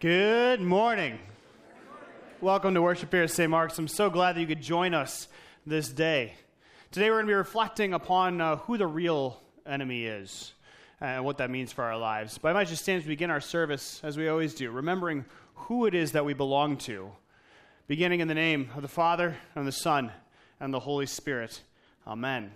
Good morning. Welcome to worship here at St. Mark's. I'm so glad that you could join us this day. Today we're going to be reflecting upon who the real enemy is and what that means for our lives. But I might just stand to begin our service, as we always do, remembering who it is that we belong to, beginning in the name of the Father, and the Son, and the Holy Spirit. Amen.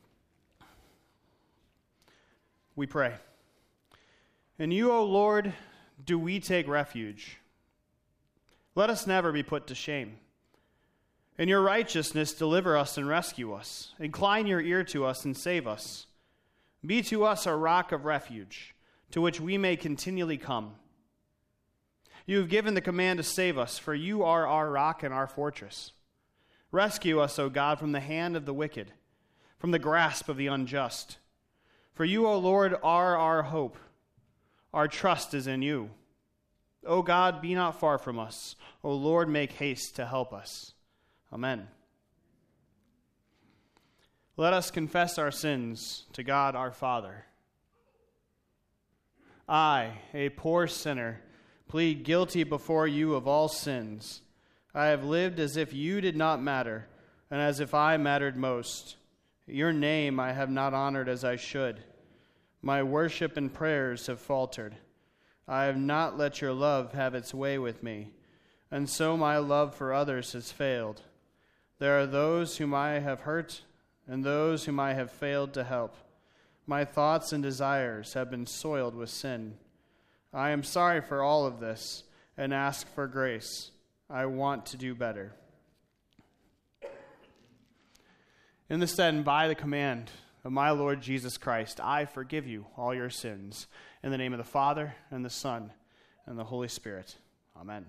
We pray. In you, O Lord, do we take refuge. Let us never be put to shame. In your righteousness, deliver us and rescue us. Incline your ear to us and save us. Be to us a rock of refuge, to which we may continually come. You have given the command to save us, for you are our rock and our fortress. Rescue us, O God, from the hand of the wicked, from the grasp of the unjust. For you, O Lord, are our hope. Our trust is in you. O God, be not far from us. O Lord, make haste to help us. Amen. Let us confess our sins to God our Father. I, a poor sinner, plead guilty before you of all sins. I have lived as if you did not matter, and as if I mattered most. Your name I have not honored as I should. My worship and prayers have faltered. I have not let your love have its way with me, and so my love for others has failed. There are those whom I have hurt, and those whom I have failed to help. My thoughts and desires have been soiled with sin. I am sorry for all of this, and ask for grace. I want to do better. In the stead and by the command of my Lord Jesus Christ, I forgive you all your sins. In the name of the Father, and the Son, and the Holy Spirit. Amen.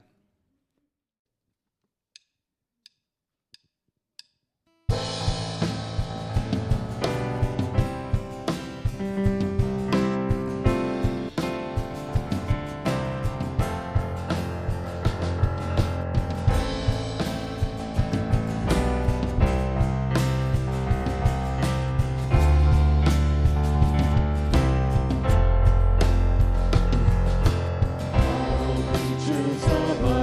Truth of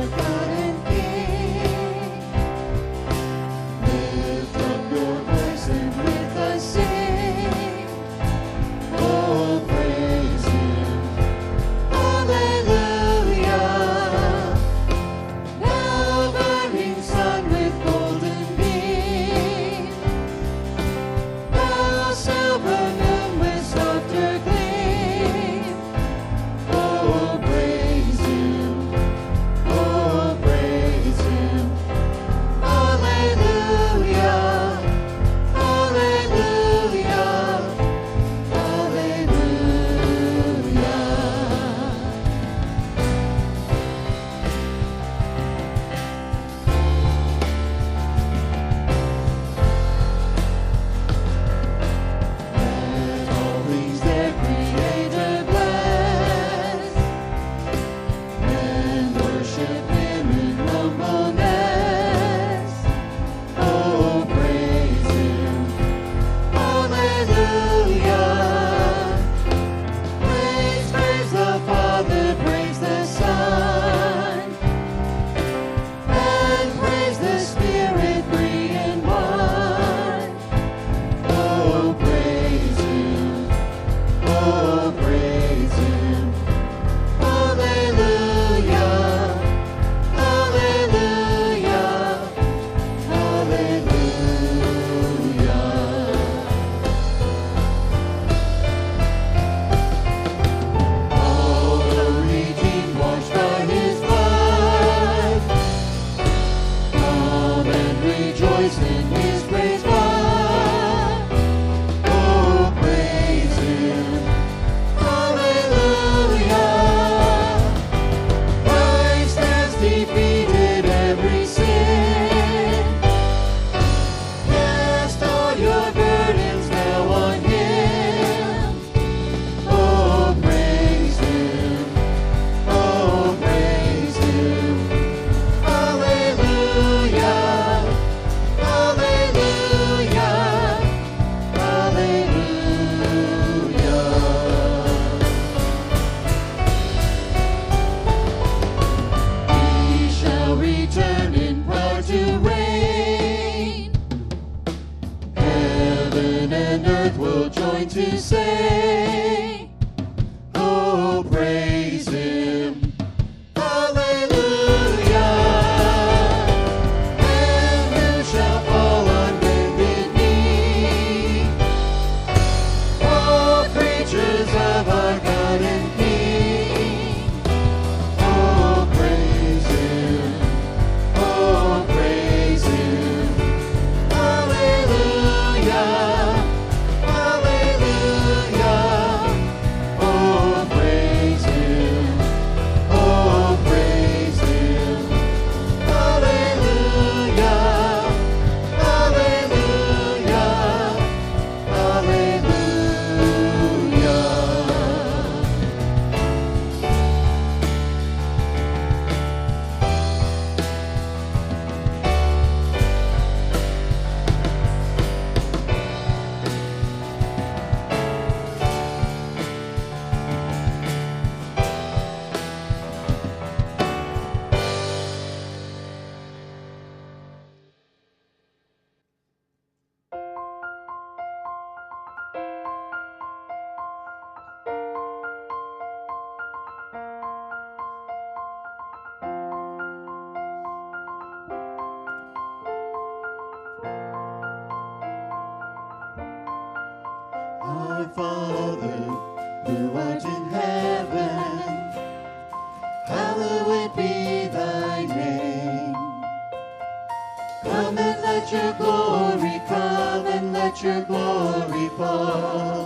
Father, who art in heaven, hallowed be thy name. Come and let your glory come, and let your glory fall.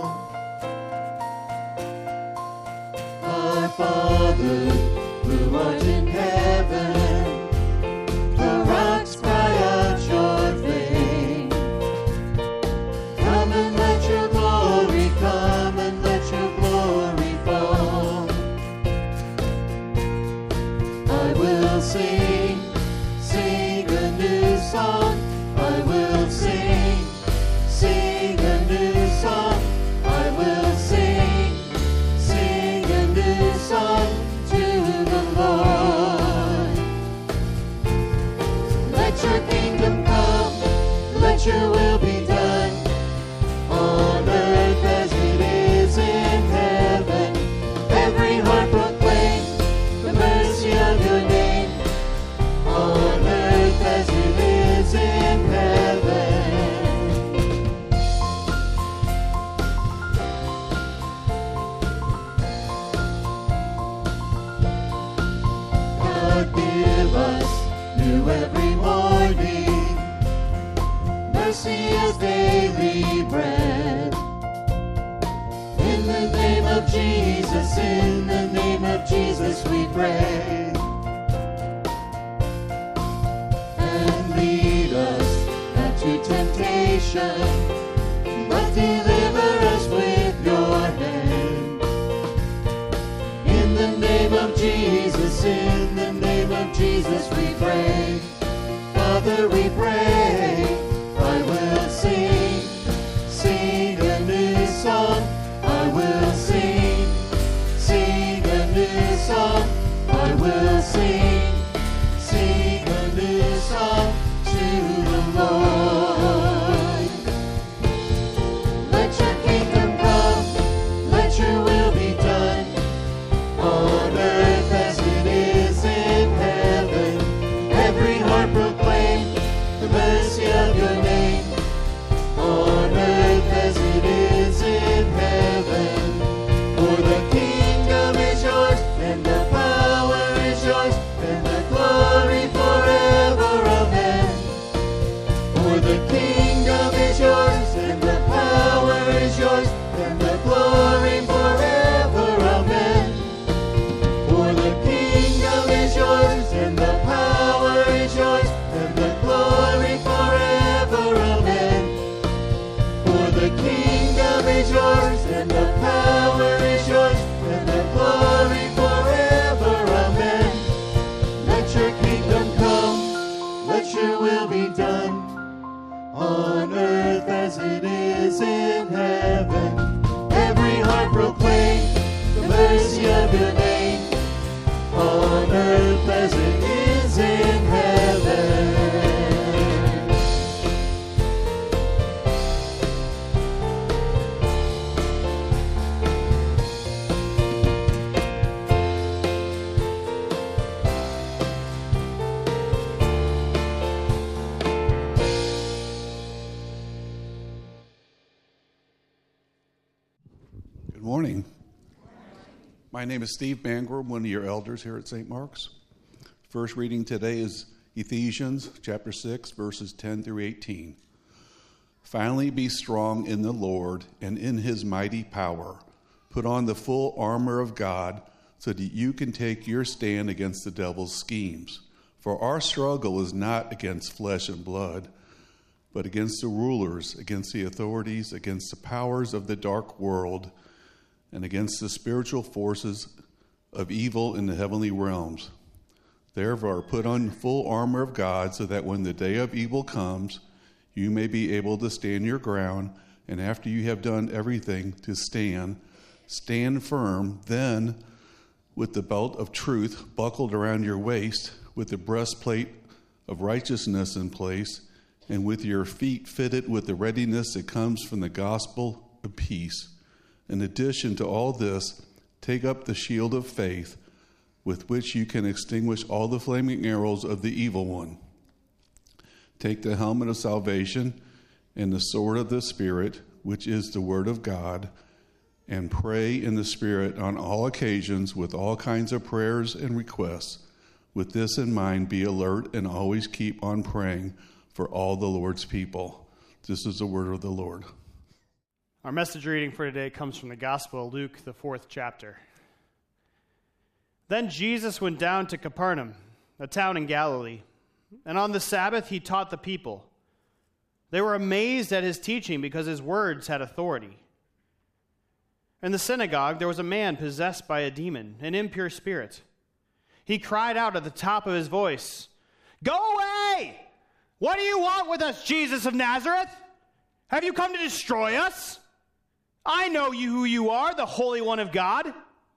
Our Father, who art in heaven, the rocks cry out your fame. Come and let your glory come, and let your glory fall. I will sing a new song. I will sing a new song. I will sing a new song to the Lord. Let your kingdom come, let your will be done, on earth as it is in heaven. Every heart proclaim the mercy of your name, on earth as it is in heaven. God, give us new every morning, mercy as daily bread. In the name of Jesus, in the name of Jesus we pray. And lead us not to temptation, but deliver us with your hand. In the name of Jesus, in the name of Jesus we pray. Father, we pray. I will sing a new song. I will sing a new song. I will sing a new song to the Lord. Let your kingdom come, let your will be done, on earth as it is in heaven. Every heart proclaim the mercy of your name, on earth as it is in heaven. For the kingdom is yours, and the power is yours, and the glory forever. Amen. For the kingdom is yours, and the power is yours, and the glory forever. Amen. For the kingdom is yours, and the power is yours, and the glory forever. Amen. For the kingdom is yours, and the power is yours, and the glory forever. Amen. Let your kingdom come, let your will be done, on earth as it is in heaven. Every heart proclaim the mercy of your name, on earth as it is in heaven. Good morning. My name is Steve Mangrum, one of your elders here at St. Mark's. First reading today is Ephesians chapter 6, verses 10 through 18. Finally, be strong in the Lord and in his mighty power. Put on the full armor of God so that you can take your stand against the devil's schemes. For our struggle is not against flesh and blood, but against the rulers, against the authorities, against the powers of the dark world, and against the spiritual forces of evil in the heavenly realms. Therefore, put on the full armor of God so that when the day of evil comes, you may be able to stand your ground, and after you have done everything to stand firm. Then, with the belt of truth buckled around your waist, with the breastplate of righteousness in place, and with your feet fitted with the readiness that comes from the gospel of peace. In addition to all this, take up the shield of faith, with which you can extinguish all the flaming arrows of the evil one. Take the helmet of salvation and the sword of the Spirit, which is the word of God, and pray in the Spirit on all occasions with all kinds of prayers and requests. With this in mind, be alert and always keep on praying for all the Lord's people. This is the word of the Lord. Our message reading for today comes from the Gospel of Luke, the 4th chapter. Then Jesus went down to Capernaum, a town in Galilee, and on the Sabbath he taught the people. They were amazed at his teaching because his words had authority. In the synagogue there was a man possessed by a demon, an impure spirit. He cried out at the top of his voice, "Go away! What do you want with us, Jesus of Nazareth? Have you come to destroy us? I know you who you are, the Holy One of God."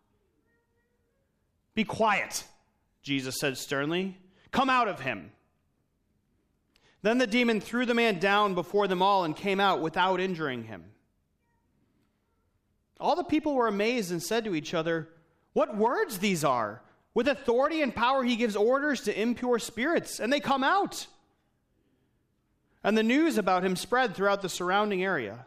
"Be quiet," Jesus said sternly. "Come out of him." Then the demon threw the man down before them all and came out without injuring him. All the people were amazed and said to each other, "What words these are! With authority and power he gives orders to impure spirits, and they come out." And the news about him spread throughout the surrounding area.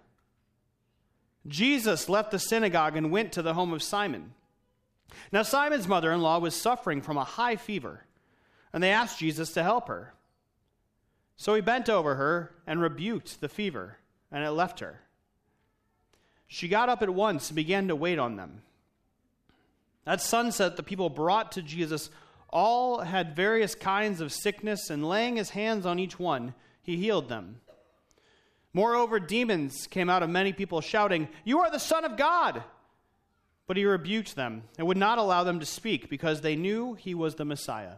Jesus left the synagogue and went to the home of Simon. Now Simon's mother-in-law was suffering from a high fever, and they asked Jesus to help her. So he bent over her and rebuked the fever, and it left her. She got up at once and began to wait on them. At sunset, the people brought to Jesus all had various kinds of sickness, and laying his hands on each one, he healed them. Moreover, demons came out of many people shouting, "You are the Son of God!" But he rebuked them and would not allow them to speak because they knew he was the Messiah.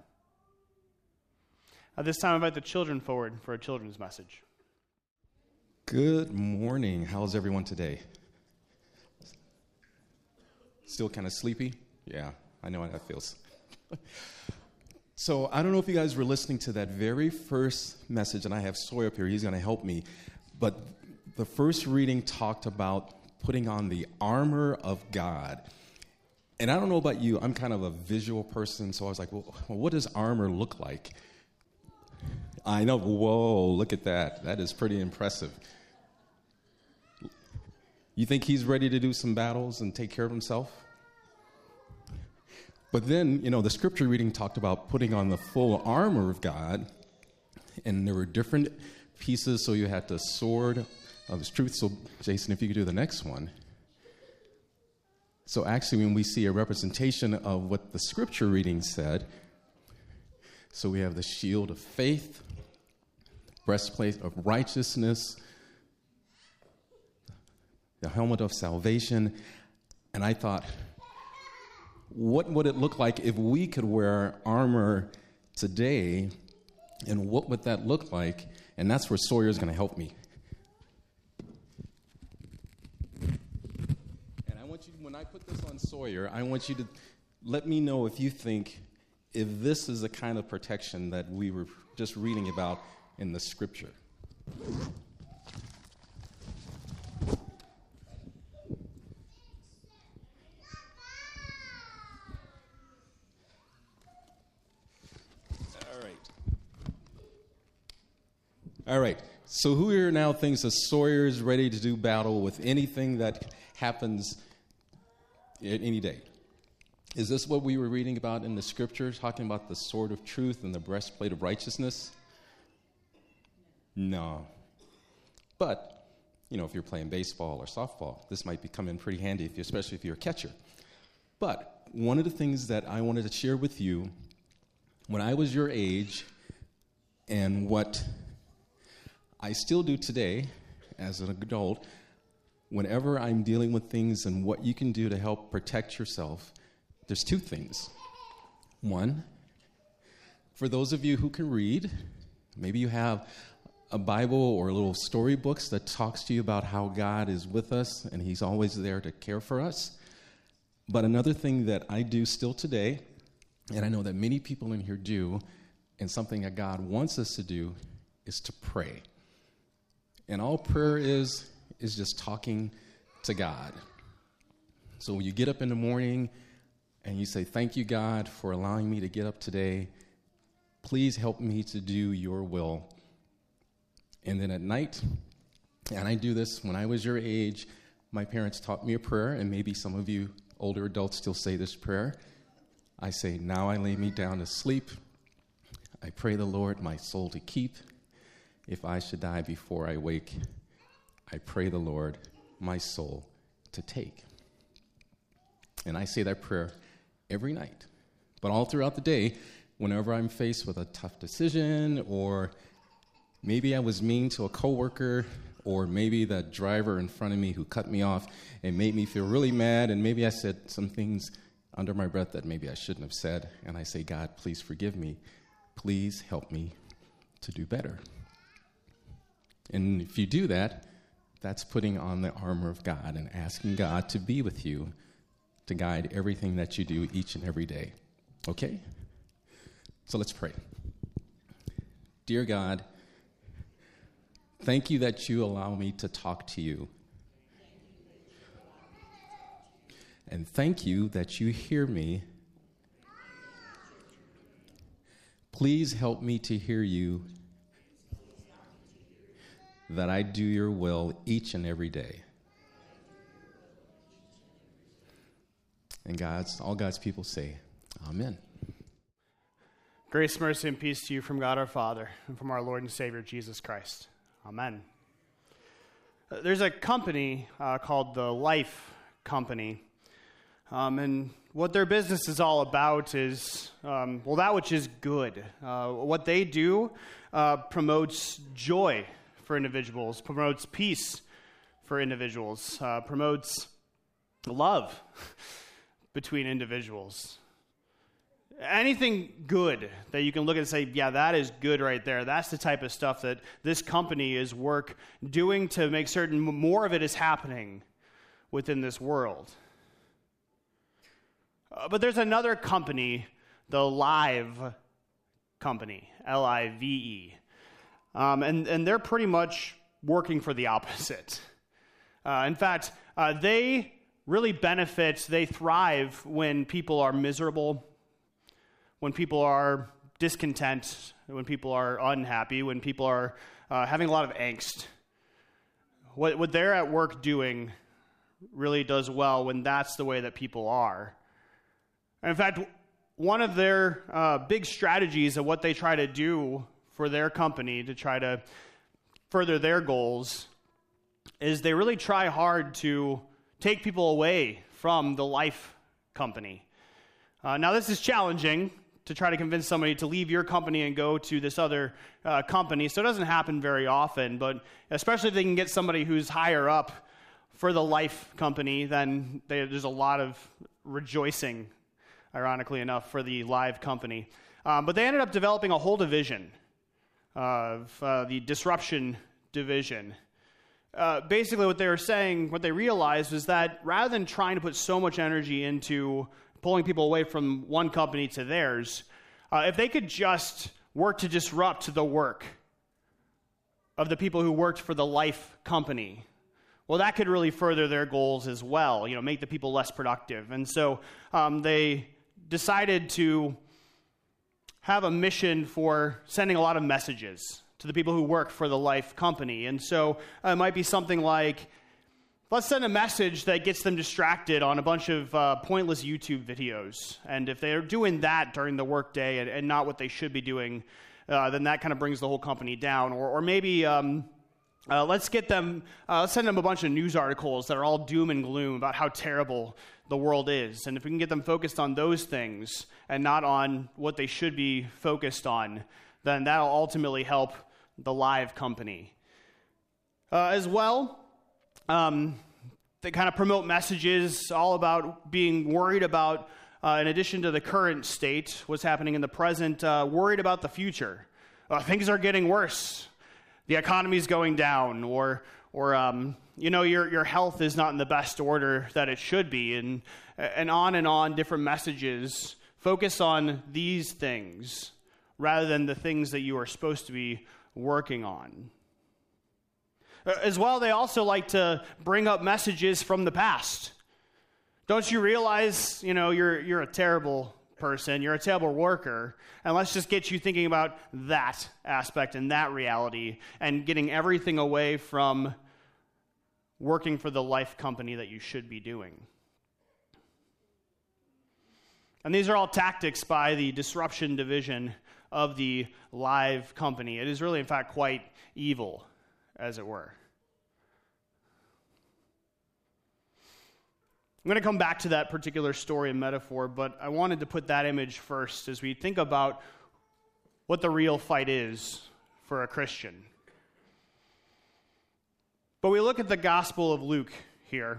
At this time, I invite the children forward for a children's message. Good morning. How's everyone today? Still kind of sleepy? Yeah, I know how that feels. So I don't know if you guys were listening to that very first message, and I have Sawyer up here. He's going to help me. But the first reading talked about putting on the armor of God. And I don't know about you. I'm kind of a visual person, so I was like, well, what does armor look like? I know. Whoa, look at that. That is pretty impressive. You think he's ready to do some battles and take care of himself? But then, the scripture reading talked about putting on the full armor of God, and there were different pieces. So you had the sword of his truth. So, Jason, if you could do the next one. So actually, when we see a representation of what the scripture reading said, so we have the shield of faith, breastplate of righteousness, the helmet of salvation, and I thought, what would it look like if we could wear armor today, and what would that look like? And that's where Sawyer's going to help me. And I want you, when I put this on Sawyer, I want you to let me know if you think if this is the kind of protection that we were just reading about in the scripture. All right, so who here now thinks that Sawyer is ready to do battle with anything that happens any day? Is this what we were reading about in the scripture, talking about the sword of truth and the breastplate of righteousness? No. But, if you're playing baseball or softball, this might come in pretty handy, especially if you're a catcher. But one of the things that I wanted to share with you, when I was your age, and what I still do today as an adult, whenever I'm dealing with things and what you can do to help protect yourself, there's two things. One, for those of you who can read, maybe you have a Bible or a little storybooks that talks to you about how God is with us and he's always there to care for us. But another thing that I do still today, and I know that many people in here do, and something that God wants us to do, is to pray. And all prayer is just talking to God. So when you get up in the morning and you say, "Thank you, God, for allowing me to get up today. Please help me to do your will." And then at night, and I do this when I was your age, my parents taught me a prayer, and maybe some of you older adults still say this prayer. I say, now I lay me down to sleep. I pray the Lord my soul to keep. If I should die before I wake, I pray the Lord my soul to take. And I say that prayer every night. But all throughout the day, whenever I'm faced with a tough decision, or maybe I was mean to a coworker, or maybe the driver in front of me who cut me off and made me feel really mad, and maybe I said some things under my breath that maybe I shouldn't have said, and I say, God, please forgive me. Please help me to do better. And if you do that, that's putting on the armor of God and asking God to be with you, to guide everything that you do each and every day. Okay? So let's pray. Dear God, thank you that you allow me to talk to you. And thank you that you hear me. Please help me to hear you, that I do your will each and every day. And all God's people say, Amen. Grace, mercy, and peace to you from God our Father and from our Lord and Savior, Jesus Christ. Amen. There's a company called the Life Company, and what their business is all about is, that which is good. What they do promotes joy for individuals, promotes peace for individuals, promotes love between individuals. Anything good that you can look at and say, yeah, that is good right there. That's the type of stuff that this company is doing to make certain more of it is happening within this world. But there's another company, the Live Company, Live. And they're pretty much working for the opposite. In fact, they really benefit, they thrive when people are miserable, when people are discontent, when people are unhappy, when people are having a lot of angst. What they're at work doing really does well when that's the way that people are. And in fact, one of their big strategies of what they try to do for their company to try to further their goals is they really try hard to take people away from the Life Company. Now, this is challenging to try to convince somebody to leave your company and go to this other company, so it doesn't happen very often, but especially if they can get somebody who's higher up for the Life Company, then there's a lot of rejoicing, ironically enough, for the Live Company. But they ended up developing a whole division of the disruption division. Basically what they were saying, what they realized was that rather than trying to put so much energy into pulling people away from one company to theirs, if they could just work to disrupt the work of the people who worked for the Life Company, well, that could really further their goals as well, make the people less productive. And so they decided to have a mission for sending a lot of messages to the people who work for the Life Company. And so it might be something like, let's send a message that gets them distracted on a bunch of pointless YouTube videos. And if they're doing that during the workday and not what they should be doing, then that kind of brings the whole company down. Or maybe let's send them a bunch of news articles that are all doom and gloom about how terrible the world is. And if we can get them focused on those things and not on what they should be focused on, then that'll ultimately help the Live Company. As well, they kind of promote messages all about being worried about, in addition to the current state, what's happening in the present, worried about the future. Things are getting worse. The economy's going down, or your health is not in the best order that it should be, and on, different messages focus on these things rather than the things that you are supposed to be working on. As well, they also like to bring up messages from the past. Don't you realize, you're a terrible person, you're a terrible worker, and let's just get you thinking about that aspect and that reality and getting everything away from working for the life company that you should be doing. And these are all tactics by the disruption division of the live company. It is really, in fact, quite evil, as it were. I'm going to come back to that particular story and metaphor, but I wanted to put that image first as we think about what the real fight is for a Christian. But we look at the Gospel of Luke here.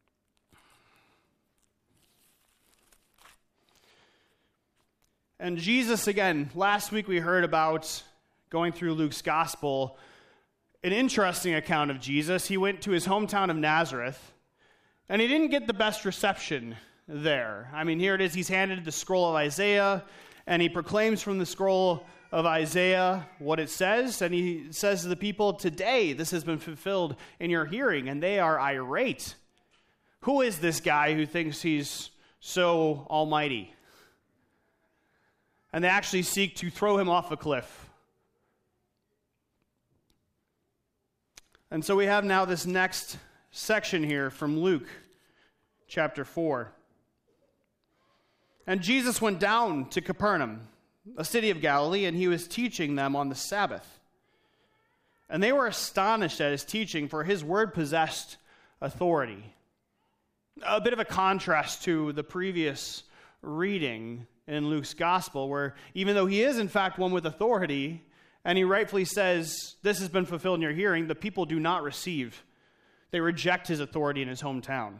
And Jesus, again, last week we heard about going through Luke's Gospel, an interesting account of Jesus. He went to his hometown of Nazareth, and he didn't get the best reception there. I mean, here it is, he's handed the scroll of Isaiah, and he proclaims from the scroll of Isaiah what it says, and he says to the people, today this has been fulfilled in your hearing, and they are irate. Who is this guy who thinks he's so almighty? And they actually seek to throw him off a cliff. And so we have now this next section here from Luke chapter 4. And Jesus went down to Capernaum, a city of Galilee, and he was teaching them on the Sabbath. And they were astonished at his teaching, for his word possessed authority. A bit of a contrast to the previous reading in Luke's gospel, where even though he is in fact one with authority, and he rightfully says, this has been fulfilled in your hearing, the people do not receive. They reject his authority in his hometown.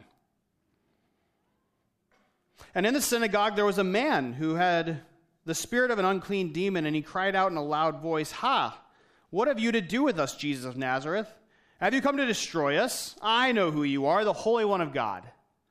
And in the synagogue there was a man who had the spirit of an unclean demon, and he cried out in a loud voice, "Ha! What have you to do with us, Jesus of Nazareth? Have you come to destroy us? I know who you are, the Holy One of God."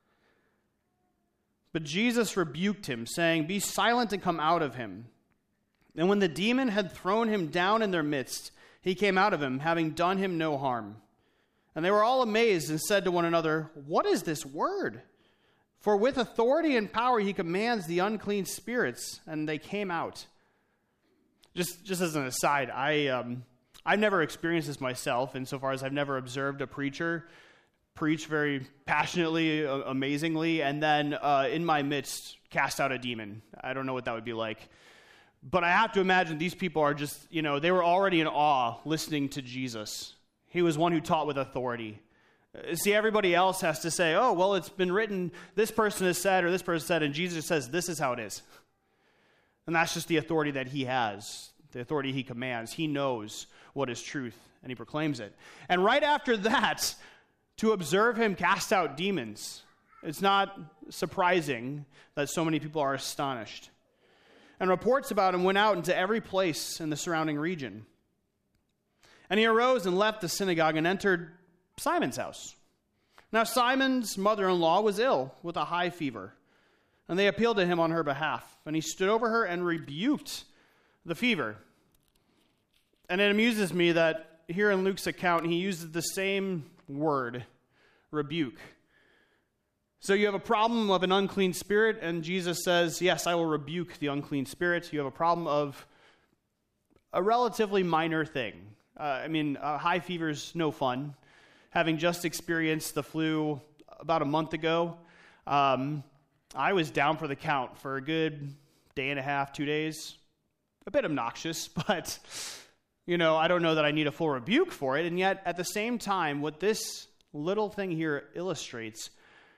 But Jesus rebuked him, saying, "Be silent and come out of him." And when the demon had thrown him down in their midst, he came out of him, having done him no harm. And they were all amazed and said to one another, "What is this word? For with authority and power he commands the unclean spirits, and they came out." Just as an aside, I've never experienced this myself, insofar as I've never observed a preacher preach very passionately, amazingly, and then in my midst cast out a demon. I don't know what that would be like. But I have to imagine these people are just, they were already in awe listening to Jesus. He was one who taught with authority. See, everybody else has to say, oh, well, it's been written, this person has said, or this person said, and Jesus says, this is how it is. And that's just the authority that he has, the authority he commands. He knows what is truth, and he proclaims it. And right after that, to observe him cast out demons, it's not surprising that so many people are astonished. And reports about him went out into every place in the surrounding region. And he arose and left the synagogue and entered Simon's house. Now Simon's mother-in-law was ill with a high fever, and they appealed to him on her behalf. And he stood over her and rebuked the fever. And it amuses me that here in Luke's account, he uses the same word, rebuke. So you have a problem of an unclean spirit, and Jesus says, yes, I will rebuke the unclean spirit. You have a problem of a relatively minor thing. High fever's no fun. Having just experienced the flu about a month ago, I was down for the count for a good day and a half, 2 days. A bit obnoxious, but, I don't know that I need a full rebuke for it. And yet, at the same time, what this little thing here illustrates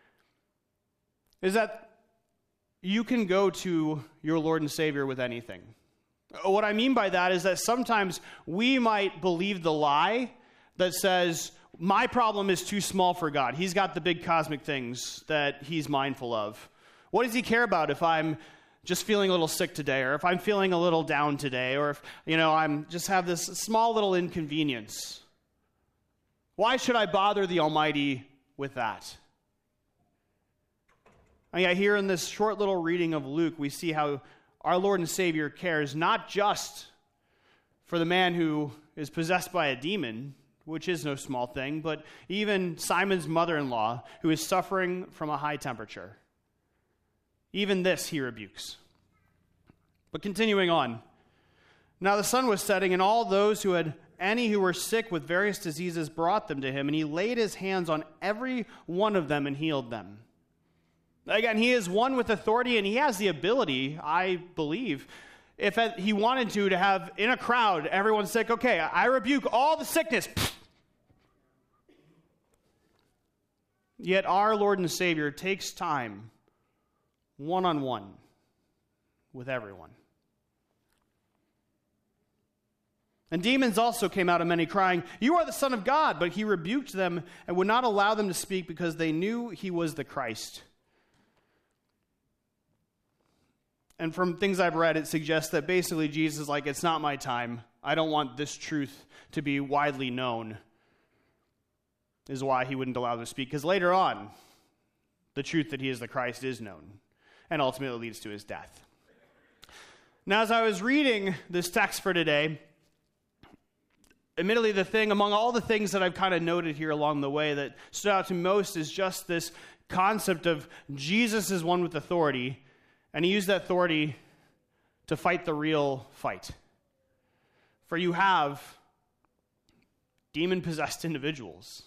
is that you can go to your Lord and Savior with anything. What I mean by that is that sometimes we might believe the lie that says, my problem is too small for God. He's got the big cosmic things that he's mindful of. What does he care about if I'm just feeling a little sick today, or if I'm feeling a little down today, or if, I'm just have this small little inconvenience? Why should I bother the Almighty with that? Here in this short little reading of Luke, we see how our Lord and Savior cares not just for the man who is possessed by a demon, which is no small thing, but even Simon's mother-in-law, who is suffering from a high temperature. Even this he rebukes. But continuing on. Now the sun was setting, and all those who had any who were sick with various diseases brought them to him, and he laid his hands on every one of them and healed them. Again, he is one with authority, and he has the ability, I believe, if he wanted to have in a crowd, everyone sick, okay, I rebuke all the sickness. Yet our Lord and Savior takes time one-on-one with everyone. And demons also came out of many, crying, "You are the Son of God." But he rebuked them and would not allow them to speak because they knew he was the Christ. And from things I've read, it suggests that basically Jesus is like, it's not my time. I don't want this truth to be widely known, is why he wouldn't allow them to speak. Because later on, the truth that he is the Christ is known, and ultimately leads to his death. Now, as I was reading this text for today, admittedly, the thing, among all the things that I've kind of noted here along the way that stood out to me most is just this concept of Jesus is one with authority, and he used that authority to fight the real fight. For you have demon-possessed individuals.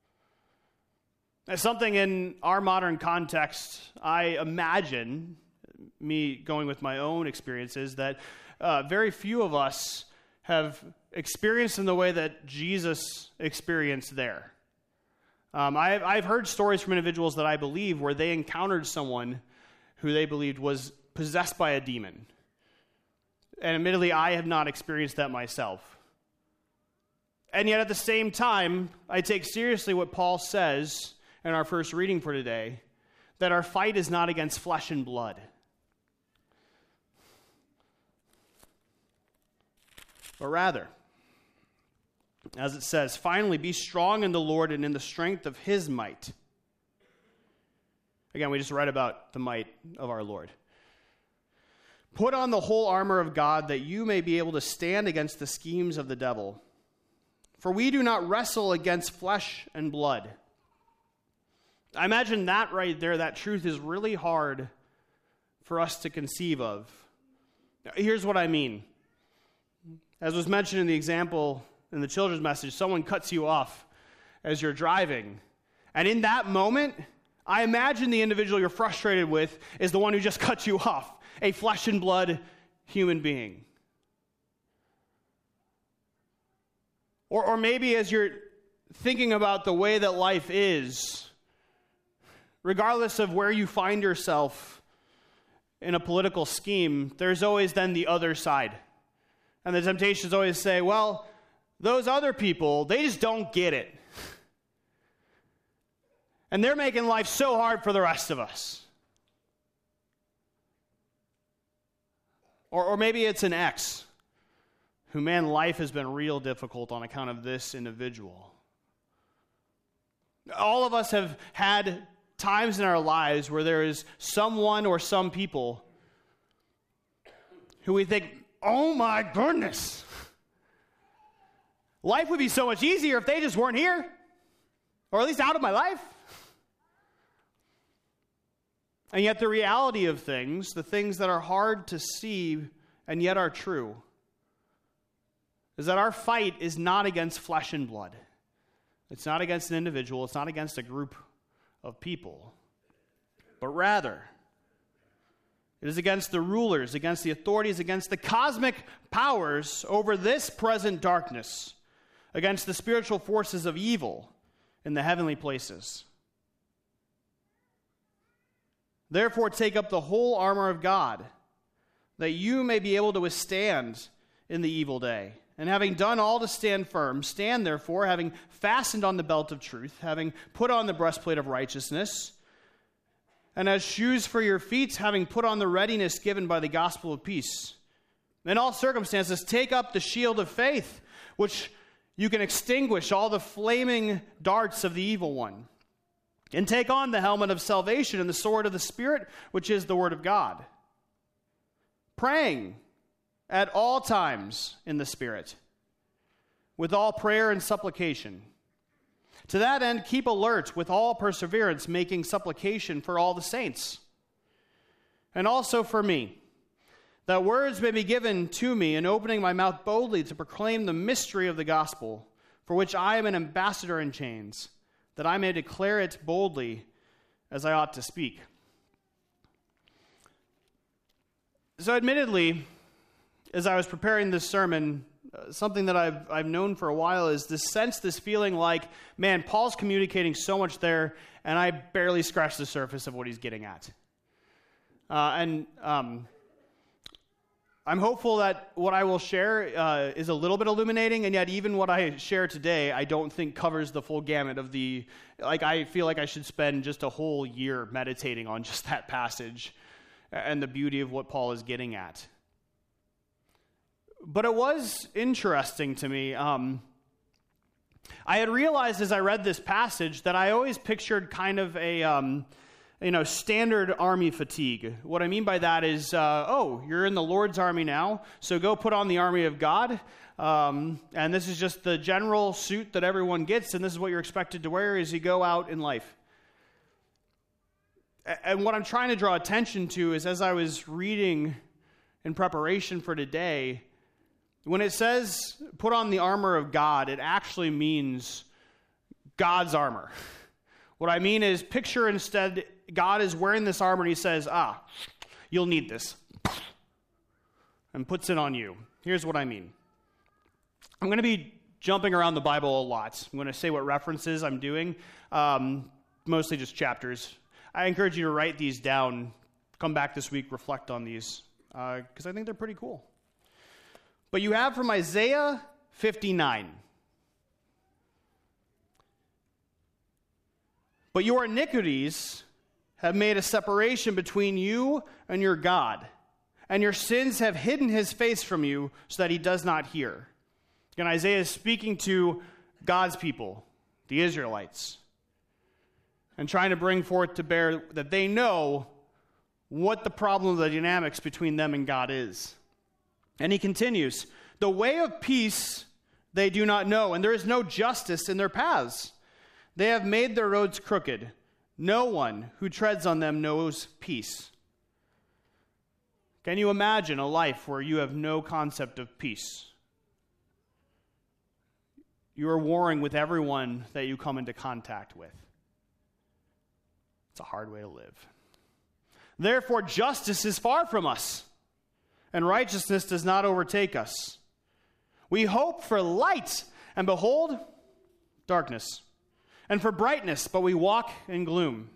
As something in our modern context, I imagine, me going with my own experiences, that very few of us have experienced in the way that Jesus experienced there. I've heard stories from individuals that I believe where they encountered someone who they believed was possessed by a demon. And admittedly, I have not experienced that myself. And yet at the same time, I take seriously what Paul says in our first reading for today, that our fight is not against flesh and blood. But rather, as it says, finally, be strong in the Lord and in the strength of his might. Again, we just read about the might of our Lord. Put on the whole armor of God that you may be able to stand against the schemes of the devil. For we do not wrestle against flesh and blood. I imagine that right there, that truth is really hard for us to conceive of. Here's what I mean. As was mentioned in the example in the children's message, someone cuts you off as you're driving. And in that moment, I imagine the individual you're frustrated with is the one who just cut you off, a flesh and blood human being. Or maybe as you're thinking about the way that life is, regardless of where you find yourself in a political scheme, there's always then the other side. And the temptation is always to say, well, those other people, they just don't get it. And they're making life so hard for the rest of us. Or maybe it's an ex who, man, life has been real difficult on account of this individual. All of us have had times in our lives where there is someone or some people who we think, oh my goodness, life would be so much easier if they just weren't here, or at least out of my life. And yet the reality of things, the things that are hard to see and yet are true, is that our fight is not against flesh and blood. It's not against an individual. It's not against a group of people. But rather, it is against the rulers, against the authorities, against the cosmic powers over this present darkness, against the spiritual forces of evil in the heavenly places. Therefore, take up the whole armor of God, that you may be able to withstand in the evil day. And having done all to stand firm, stand therefore, having fastened on the belt of truth, having put on the breastplate of righteousness, and as shoes for your feet, having put on the readiness given by the gospel of peace. In all circumstances, take up the shield of faith, which you can extinguish all the flaming darts of the evil one. And take on the helmet of salvation and the sword of the Spirit, which is the word of God. Praying at all times in the Spirit, with all prayer and supplication. To that end, keep alert with all perseverance, making supplication for all the saints, and also for me, that words may be given to me in opening my mouth boldly to proclaim the mystery of the gospel, for which I am an ambassador in chains, that I may declare it boldly as I ought to speak. So admittedly, as I was preparing this sermon, something that I've known for a while is this feeling like, man, Paul's communicating so much there, and I barely scratched the surface of what he's getting at. I'm hopeful that what I will share is a little bit illuminating, and yet even what I share today, I don't think covers the full gamut of I feel like I should spend just a whole year meditating on just that passage and the beauty of what Paul is getting at. But it was interesting to me. I had realized as I read this passage that I always pictured kind of a standard army fatigue. What I mean by that is, you're in the Lord's army now, so go put on the army of God. And this is just the general suit that everyone gets, and this is what you're expected to wear as you go out in life. And what I'm trying to draw attention to is, as I was reading in preparation for today, when it says put on the armor of God, it actually means God's armor. What I mean is, picture instead God is wearing this armor and he says, you'll need this, and puts it on you. Here's what I mean. I'm going to be jumping around the Bible a lot. I'm going to say what references I'm doing, mostly just chapters. I encourage you to write these down, come back this week, reflect on these, because I think they're pretty cool. But you have from Isaiah 59. But your iniquities have made a separation between you and your God, and your sins have hidden his face from you so that he does not hear. And Isaiah is speaking to God's people, the Israelites, and trying to bring forth to bear that they know what the problem of the dynamics between them and God is. And he continues, the way of peace they do not know, and there is no justice in their paths. They have made their roads crooked. No one who treads on them knows peace. Can you imagine a life where you have no concept of peace? You are warring with everyone that you come into contact with. It's a hard way to live. Therefore, justice is far from us, and righteousness does not overtake us. We hope for light, and behold, darkness. And for brightness, but we walk in gloom.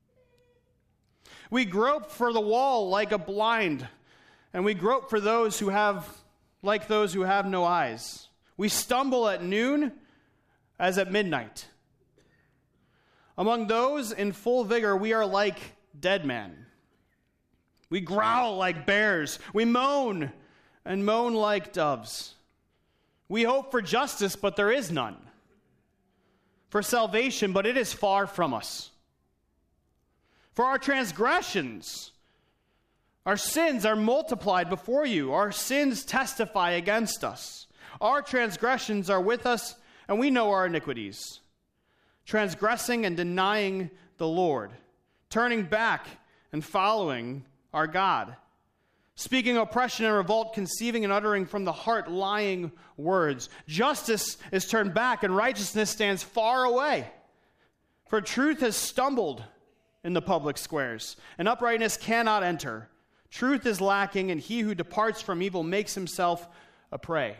We grope for the wall like a blind, and we grope for those who have no eyes. We stumble at noon as at midnight. Among those in full vigor, we are like dead men. We growl like bears. We moan and moan like doves. We hope for justice, but there is none. For salvation, but it is far from us. For our transgressions, our sins are multiplied before you. Our sins testify against us. Our transgressions are with us, and we know our iniquities. Transgressing and denying the Lord, turning back and following our God, speaking oppression and revolt, conceiving and uttering from the heart lying words. Justice is turned back and righteousness stands far away. For truth has stumbled in the public squares, and uprightness cannot enter. Truth is lacking, and he who departs from evil makes himself a prey.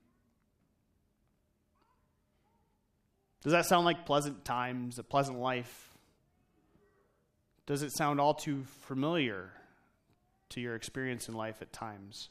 Does that sound like pleasant times, a pleasant life? Does it sound all too familiar to your experience in life at times?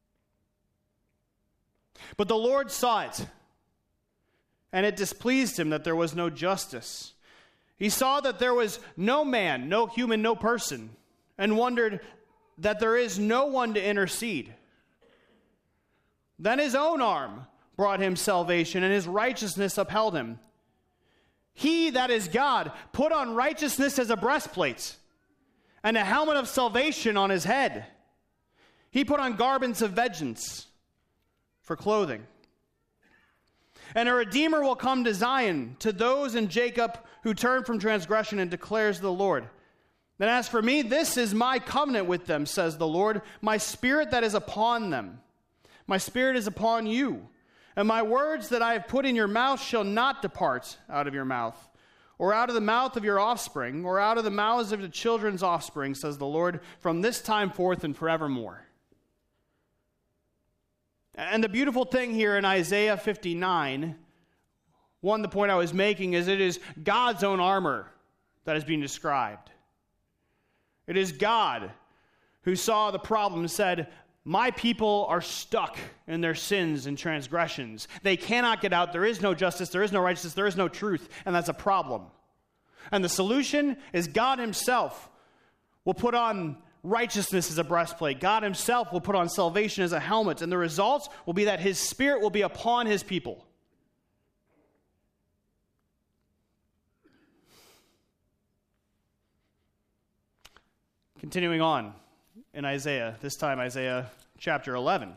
But the Lord saw it, and it displeased him that there was no justice. He saw that there was no man, no human, no person, and wondered that there is no one to intercede. Then his own arm brought him salvation, and his righteousness upheld him. He, that is God, put on righteousness as a breastplate, and a helmet of salvation on his head. He put on garments of vengeance for clothing. And a Redeemer will come to Zion, to those in Jacob who turn from transgression, and declares the Lord, Then as for me, this is my covenant with them, says the Lord, my spirit that is upon them. My spirit is upon you, and my words that I have put in your mouth shall not depart out of your mouth, or out of the mouth of your offspring, or out of the mouths of the children's offspring, says the Lord, from this time forth and forevermore. And the beautiful thing here in Isaiah 59, the point I was making is it is God's own armor that is being described. It is God who saw the problem and said, my people are stuck in their sins and transgressions. They cannot get out. There is no justice. There is no righteousness. There is no truth. And that's a problem. And the solution is God himself will put on righteousness as a breastplate. God himself will put on salvation as a helmet. And the results will be that his spirit will be upon his people. Continuing on in Isaiah, this time Isaiah chapter 11.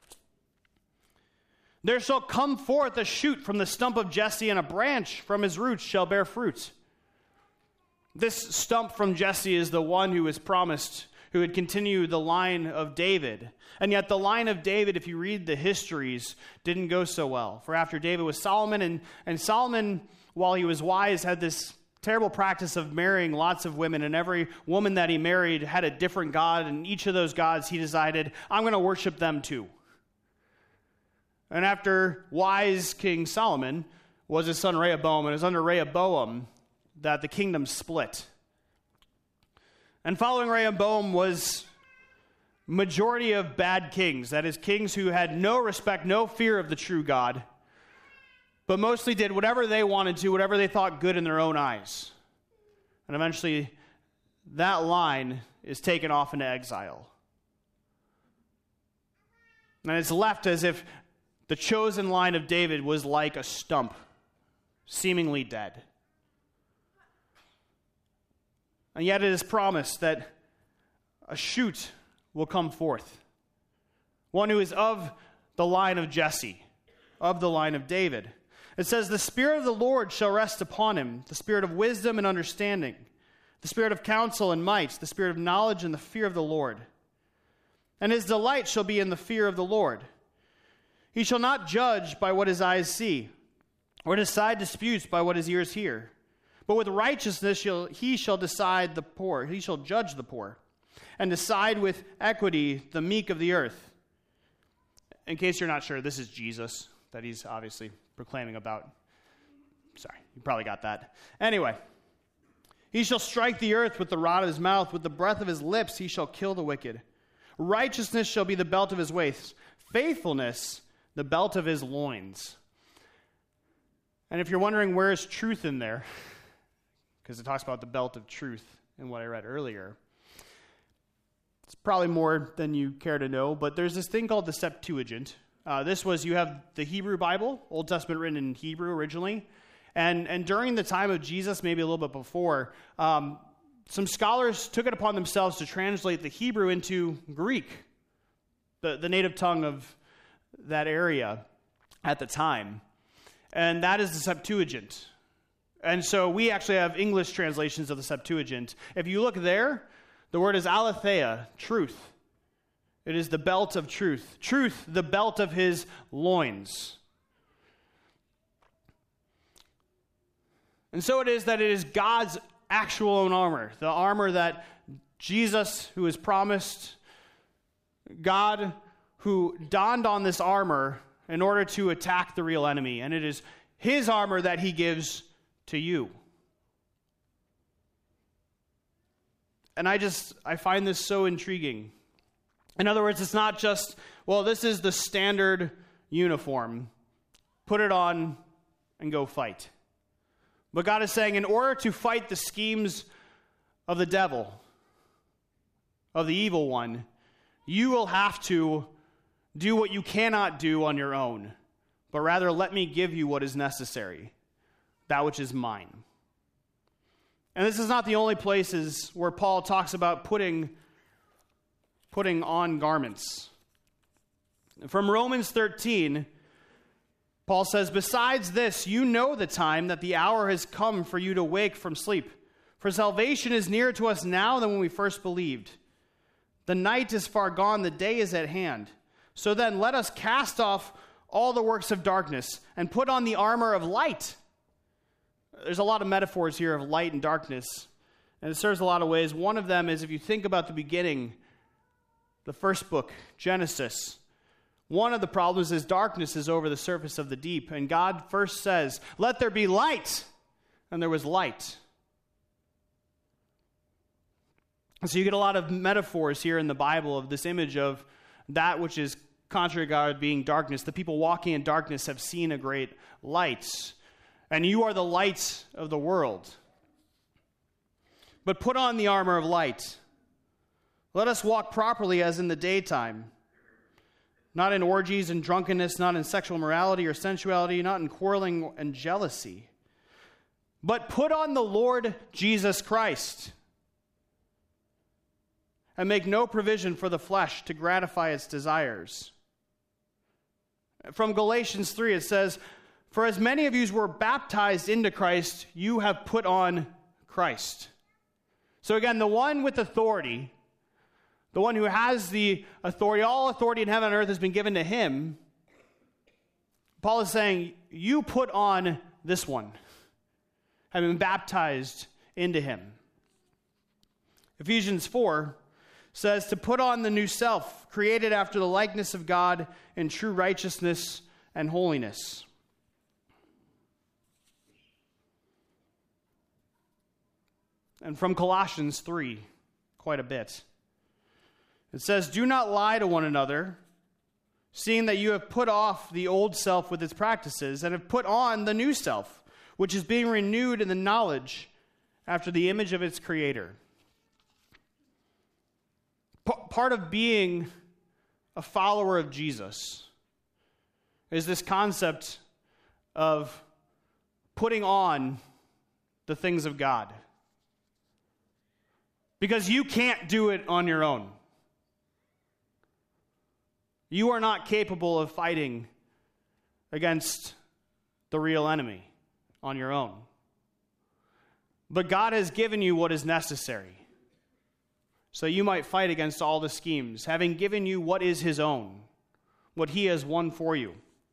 There shall come forth a shoot from the stump of Jesse, and a branch from his roots shall bear fruit. This stump from Jesse is the one who was promised, who would continue the line of David. And yet the line of David, if you read the histories, didn't go so well. For after David was Solomon, and Solomon, while he was wise, had this terrible practice of marrying lots of women, and every woman that he married had a different god, and each of those gods he decided, I'm going to worship them too. And after wise King Solomon was his son Rehoboam, and it was under Rehoboam that the kingdom split. And following Rehoboam was majority of bad kings, that is, kings who had no respect, no fear of the true God, but mostly did whatever they wanted to, whatever they thought good in their own eyes. And eventually, that line is taken off into exile. And it's left as if the chosen line of David was like a stump, seemingly dead. And yet it is promised that a shoot will come forth. One who is of the line of Jesse, of the line of David. It says, the Spirit of the Lord shall rest upon him, the Spirit of wisdom and understanding, the Spirit of counsel and might, the Spirit of knowledge and the fear of the Lord. And his delight shall be in the fear of the Lord. He shall not judge by what his eyes see, or decide disputes by what his ears hear. But with righteousness he shall decide the poor, he shall judge the poor, and decide with equity the meek of the earth. In case you're not sure, this is Jesus that he's obviously proclaiming about. Sorry, you probably got that. Anyway, he shall strike the earth with the rod of his mouth, with the breath of his lips he shall kill the wicked. Righteousness shall be the belt of his waist, faithfulness the belt of his loins. And if you're wondering where is truth in there, because it talks about the belt of truth in what I read earlier, it's probably more than you care to know, but there's this thing called the Septuagint. You have the Hebrew Bible, Old Testament written in Hebrew originally, and during the time of Jesus, maybe a little bit before, some scholars took it upon themselves to translate the Hebrew into Greek, the native tongue of that area at the time. And that is the Septuagint. And so we actually have English translations of the Septuagint. If you look there, the word is aletheia, truth. It is the belt of truth. Truth, the belt of his loins. And so it is that it is God's actual own armor, the armor that Jesus, who is promised, God who donned on this armor in order to attack the real enemy. And it is his armor that he gives to you. And I find this so intriguing. In other words, it's not just, well, this is the standard uniform. Put it on and go fight. But God is saying, in order to fight the schemes of the devil, of the evil one, you will have to do what you cannot do on your own, but rather let me give you what is necessary, that which is mine. And this is not the only places where Paul talks about putting on garments. From Romans 13, Paul says, besides this, you know the time that the hour has come for you to wake from sleep. For salvation is nearer to us now than when we first believed. The night is far gone, the day is at hand. So then let us cast off all the works of darkness and put on the armor of light. There's a lot of metaphors here of light and darkness, and it serves a lot of ways. One of them is if you think about the beginning, the first book, Genesis, one of the problems is darkness is over the surface of the deep, and God first says, "Let there be light," and there was light. So you get a lot of metaphors here in the Bible of this image of that which is contrary to God being darkness. The people walking in darkness have seen a great light, and you are the light of the world. But put on the armor of light. Let us walk properly as in the daytime, not in orgies and drunkenness, not in sexual morality or sensuality, not in quarreling and jealousy. But put on the Lord Jesus Christ, and make no provision for the flesh to gratify its desires. From Galatians 3, it says, "For as many of you as were baptized into Christ, you have put on Christ." So again, the one with authority, the one who has the authority, all authority in heaven and earth has been given to him. Paul is saying, you put on this one, have been baptized into him. Ephesians 4 says to put on the new self, created after the likeness of God in true righteousness and holiness. And from Colossians 3, quite a bit. It says, "Do not lie to one another, seeing that you have put off the old self with its practices, and have put on the new self, which is being renewed in the knowledge after the image of its creator." Part of being a follower of Jesus is this concept of putting on the things of God. Because you can't do it on your own. You are not capable of fighting against the real enemy on your own. But God has given you what is necessary, so you might fight against all the schemes, having given you what is his own, what he has won for you.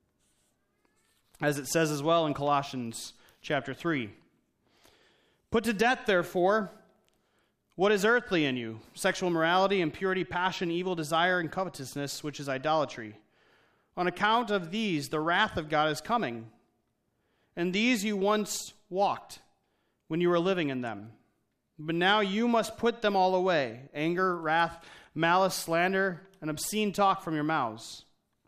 As it says as well in Colossians chapter 3. "Put to death, therefore, what is earthly in you, sexual immorality, impurity, passion, evil desire, and covetousness, which is idolatry. On account of these, the wrath of God is coming. And these you once walked when you were living in them. But now you must put them all away: anger, wrath, malice, slander, and obscene talk from your mouths."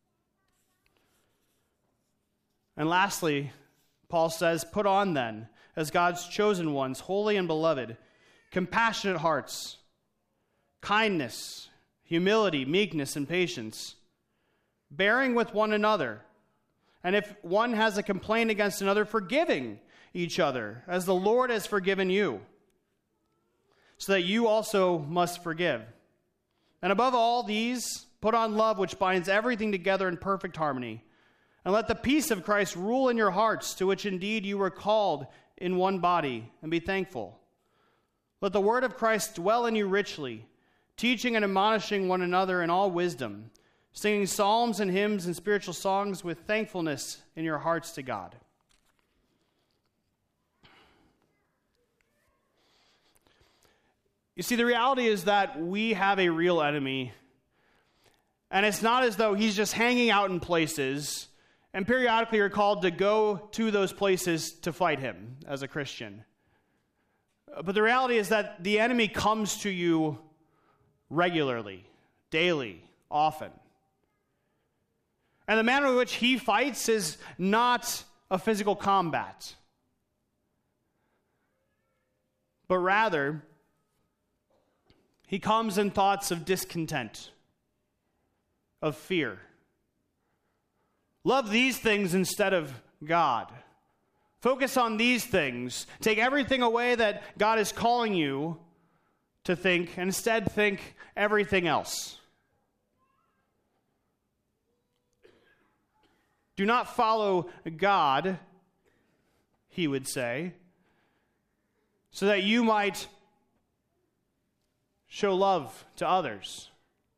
And lastly, Paul says, "Put on then, as God's chosen ones, holy and beloved, compassionate hearts, kindness, humility, meekness, and patience, bearing with one another, and if one has a complaint against another, forgiving each other, as the Lord has forgiven you, so that you also must forgive. And above all these, put on love, which binds everything together in perfect harmony. And let the peace of Christ rule in your hearts, to which indeed you were called in one body, and be thankful. Let the word of Christ dwell in you richly, teaching and admonishing one another in all wisdom, singing psalms and hymns and spiritual songs with thankfulness in your hearts to God." You see, the reality is that we have a real enemy, and it's not as though he's just hanging out in places, and periodically you're called to go to those places to fight him as a Christian. But the reality is that the enemy comes to you regularly, daily, often. And the manner in which he fights is not a physical combat, but rather, he comes in thoughts of discontent, of fear. Love these things instead of God. Focus on these things. Take everything away that God is calling you to think, and instead think everything else. Do not follow God, he would say, so that you might show love to others.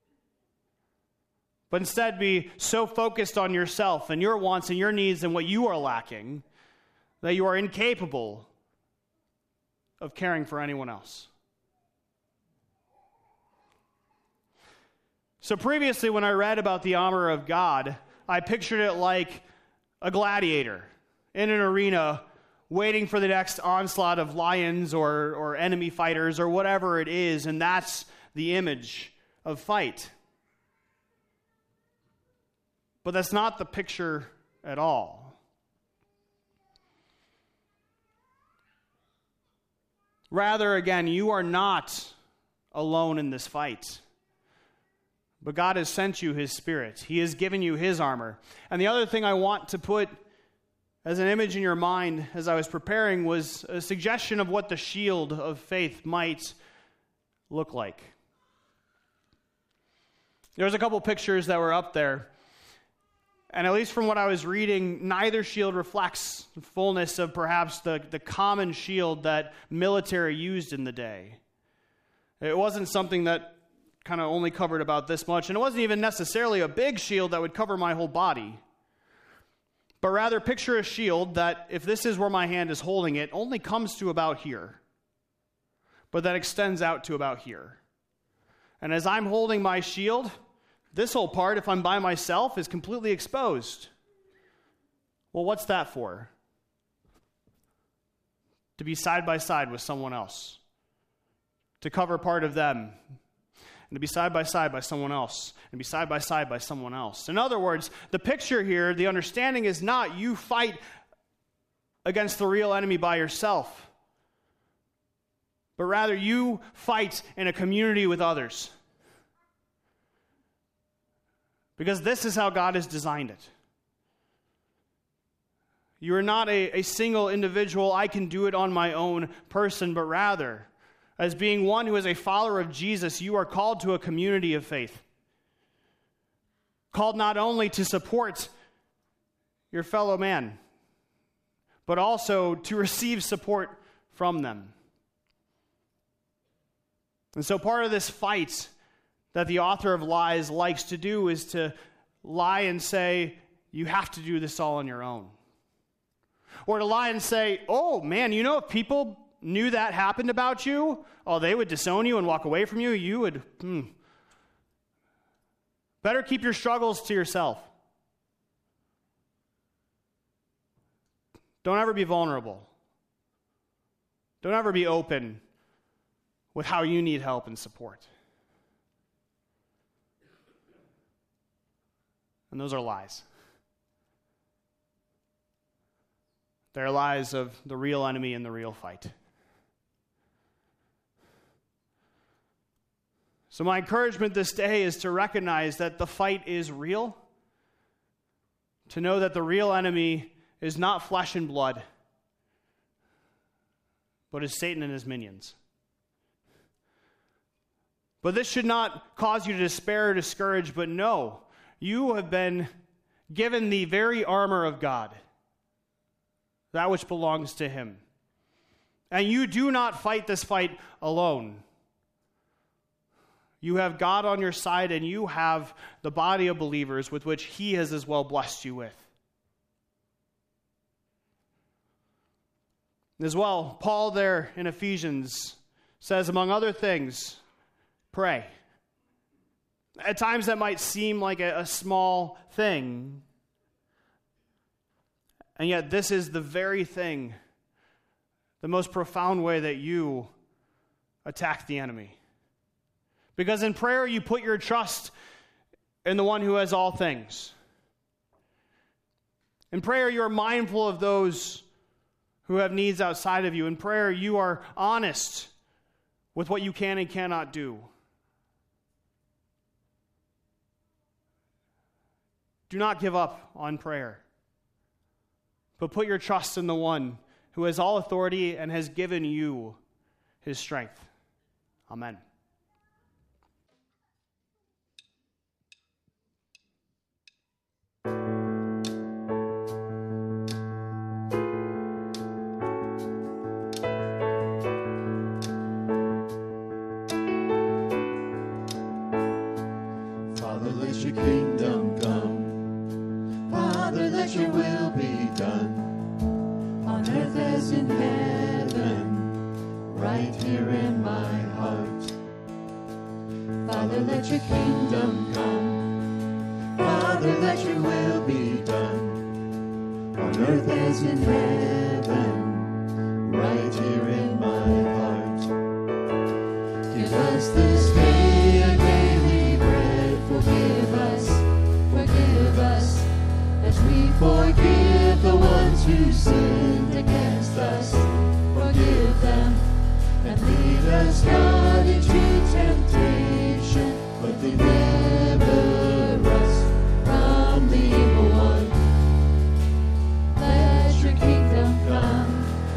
But instead be so focused on yourself and your wants and your needs and what you are lacking that you are incapable of caring for anyone else. So previously, when I read about the armor of God, I pictured it like a gladiator in an arena waiting for the next onslaught of lions or enemy fighters or whatever it is, and that's the image of fight. But that's not the picture at all. Rather, again, you are not alone in this fight. But God has sent you His Spirit. He has given you His armor. And the other thing I want to put as an image in your mind as I was preparing was a suggestion of what the shield of faith might look like. There's a couple pictures that were up there. And at least from what I was reading, neither shield reflects the fullness of perhaps the common shield that military used in the day. It wasn't something that kind of only covered about this much, and it wasn't even necessarily a big shield that would cover my whole body. But rather, picture a shield that, if this is where my hand is holding it, only comes to about here, but that extends out to about here. And as I'm holding my shield, this whole part, if I'm by myself, is completely exposed. Well, what's that for? To be side by side with someone else. To cover part of them. And to be side by someone else. And be side by someone else. In other words, the picture here, the understanding is not you fight against the real enemy by yourself. But rather you fight in a community with others. Because this is how God has designed it. You are not a single individual, I can do it on my own person, but rather, as being one who is a follower of Jesus, you are called to a community of faith. Called not only to support your fellow man, but also to receive support from them. And so part of this fight that the author of Lies likes to do is to lie and say, you have to do this all on your own. Or to lie and say, oh man, you know if people knew that happened about you, oh, they would disown you and walk away from you. You would, better keep your struggles to yourself. Don't ever be vulnerable. Don't ever be open with how you need help and support. And those are lies. They're lies of the real enemy and the real fight. So my encouragement this day is to recognize that the fight is real, to know that the real enemy is not flesh and blood, but is Satan and his minions. But this should not cause you to despair or discourage, but no, you have been given the very armor of God, that which belongs to Him. And you do not fight this fight alone. You have God on your side, and you have the body of believers with which He has as well blessed you with. As well, Paul there in Ephesians says, among other things, pray. At times that might seem like a small thing, and yet this is the very thing, the most profound way that you attack the enemy. Because in prayer you put your trust in the one who has all things. In prayer you are mindful of those who have needs outside of you. In prayer you are honest with what you can and cannot do. Do not give up on prayer, but put your trust in the one who has all authority and has given you His strength. Amen. let your will be done, on earth as in heaven, right here in my heart. Give us this day our daily bread, forgive us, as we forgive the ones who sinned against us. Forgive them, and lead us not into temptation, but deliver us from the evil one. Let your kingdom come.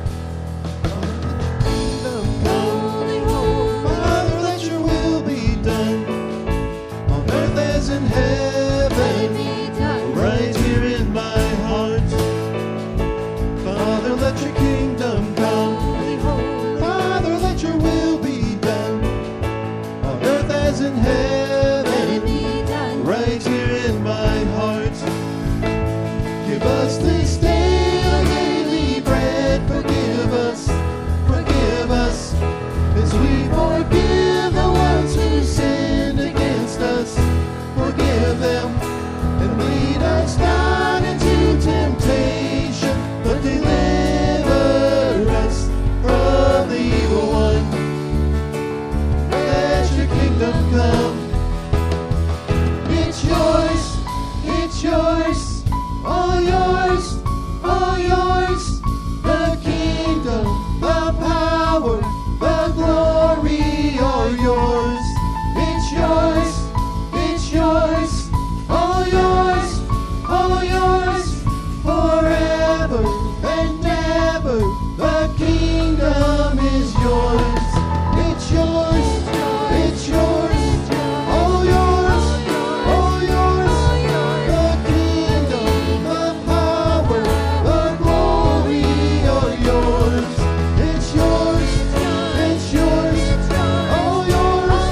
Holy, holy, Father, let your will be done, on earth as in heaven, right here in my heart. Father, let your kingdom come. Father, let your will be done, on earth as in heaven, right here in my heart. Give us this day our daily bread. Forgive us, as we forgive the ones who sinned against us. Forgive them, and lead us not into temptation, but deliver us from the evil one. Let your kingdom come. It's yours, all yours, all yours. The kingdom, the power, the glory are yours. It's yours, all yours, forever and ever. The kingdom is yours. It's yours, all yours, all yours. The kingdom, the power, the glory are yours. It's yours, all yours,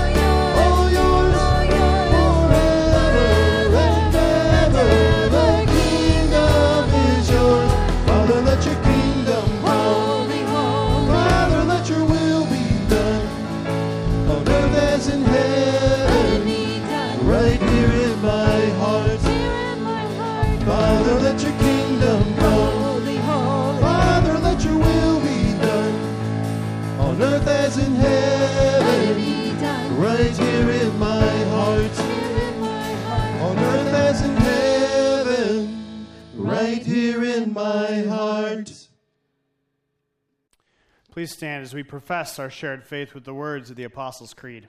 forever and ever. The kingdom is yours. Father, let your kingdom come. Father, let your will be done, on earth as in heaven, right here in my heart. Father, let your kingdom come. Father, let your will be done, on earth as in heaven, right here in my heart. On earth as in heaven, right here in my heart. Please stand as we profess our shared faith with the words of the Apostles' Creed.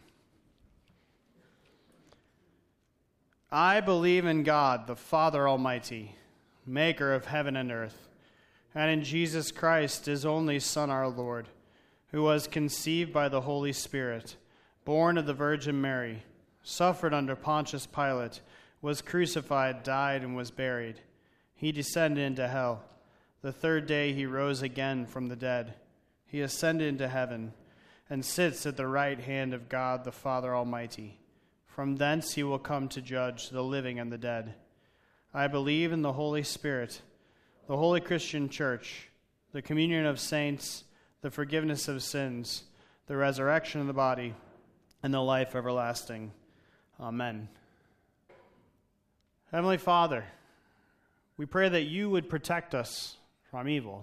I believe in God, the Father Almighty, maker of heaven and earth, and in Jesus Christ, his only Son, our Lord, who was conceived by the Holy Spirit, born of the Virgin Mary, suffered under Pontius Pilate, was crucified, died, and was buried. He descended into hell. The third day he rose again from the dead. He ascended into heaven and sits at the right hand of God the Father Almighty. From thence he will come to judge the living and the dead. I believe in the Holy Spirit, the holy Christian Church, the communion of saints, the forgiveness of sins, the resurrection of the body, and the life everlasting. Amen. Heavenly Father, we pray that you would protect us from evil.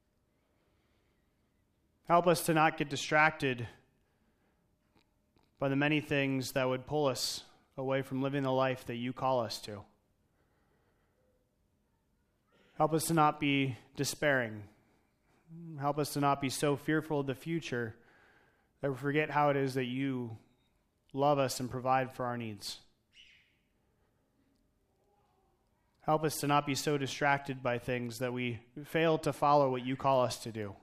Help us to not get distracted by the many things that would pull us away from living the life that you call us to. Help us to not be despairing. Help us to not be so fearful of the future that we forget how it is that you love us and provide for our needs. Help us to not be so distracted by things that we fail to follow what you call us to do.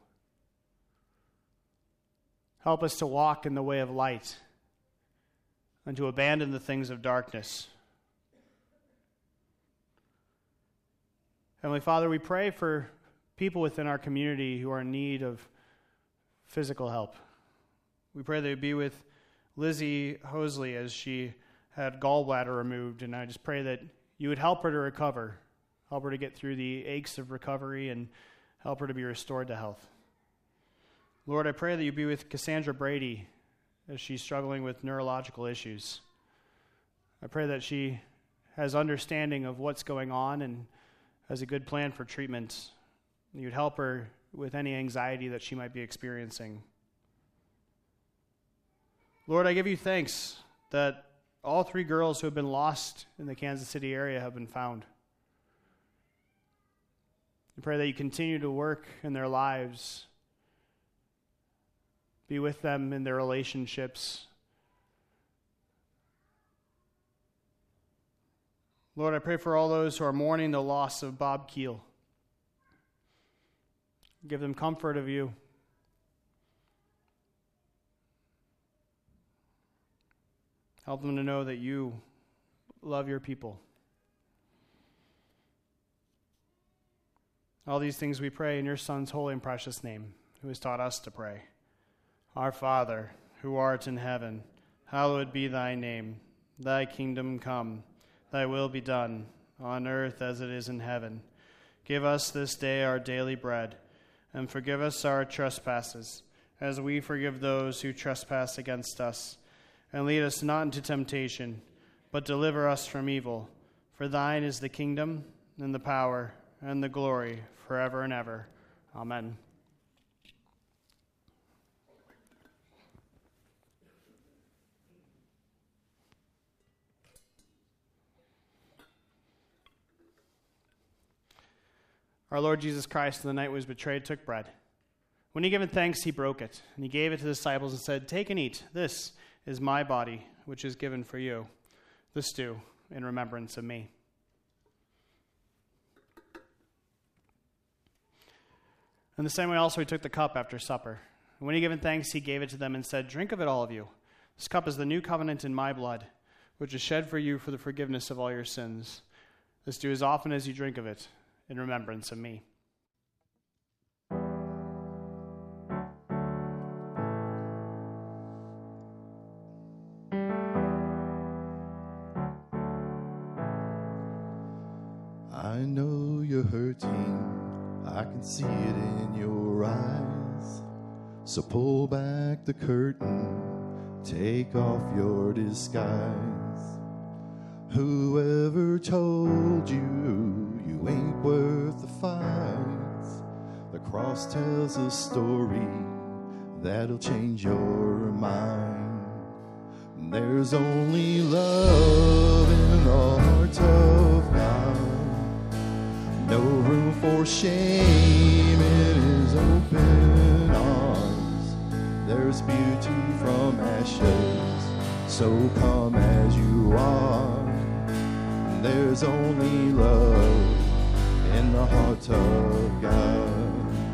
Help us to walk in the way of light and to abandon the things of darkness. Heavenly Father, we pray for people within our community who are in need of physical help. We pray that you be with Lizzie Hosley as she had gallbladder removed, and I just pray that you would help her to recover, help her to get through the aches of recovery, and help her to be restored to health. Lord, I pray that you be with Cassandra Brady as she's struggling with neurological issues. I pray that she has understanding of what's going on and has a good plan for treatment. You'd help her with any anxiety that she might be experiencing. Lord, I give you thanks that all 3 girls who have been lost in the Kansas City area have been found. I pray that you continue to work in their lives, be with them in their relationships. Lord, I pray for all those who are mourning the loss of Bob Keel. Give them comfort of you. Help them to know that you love your people. All these things we pray in your Son's holy and precious name, who has taught us to pray. Our Father, who art in heaven, hallowed be thy name. Thy kingdom come, thy will be done, on earth as it is in heaven. Give us this day our daily bread, and forgive us our trespasses, as we forgive those who trespass against us. And lead us not into temptation, but deliver us from evil. For thine is the kingdom, and the power, and the glory, forever and ever. Amen. Our Lord Jesus Christ, on the night he was betrayed, took bread. When he given thanks, he broke it, and he gave it to the disciples and said, "Take and eat. This is my body, which is given for you. This do in remembrance of me." In the same way also he took the cup after supper. And when he given thanks, he gave it to them and said, "Drink of it, all of you. This cup is the new covenant in my blood, which is shed for you for the forgiveness of all your sins. This do as often as you drink of it in remembrance of me." I know you're hurting, I can see it in your eyes. So pull back the curtain, take off your disguise. Whoever told you you ain't worth the fight? The cross tells a story that'll change your mind. There's only love in the heart of God. No room for shame in his open arms. There's beauty from ashes, so come as you are. There's only love in the heart of God.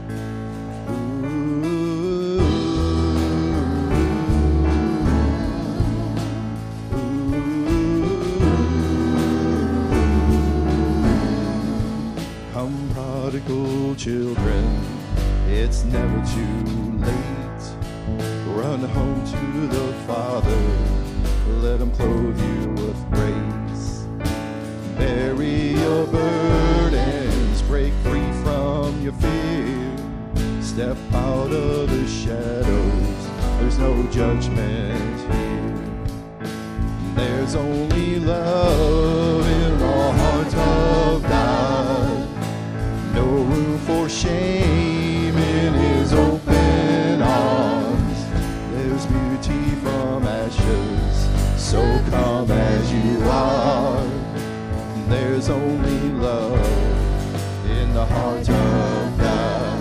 Prodigal children, it's never too late. Run home to the Father, let him clothe you with grace. Bury your burdens, break free from your fear. Step out of the shadows, there's no judgment here. There's only love in the heart of God. No room for shame in his open arms. There's beauty from ashes, so come as you are. There's only love in the heart of God.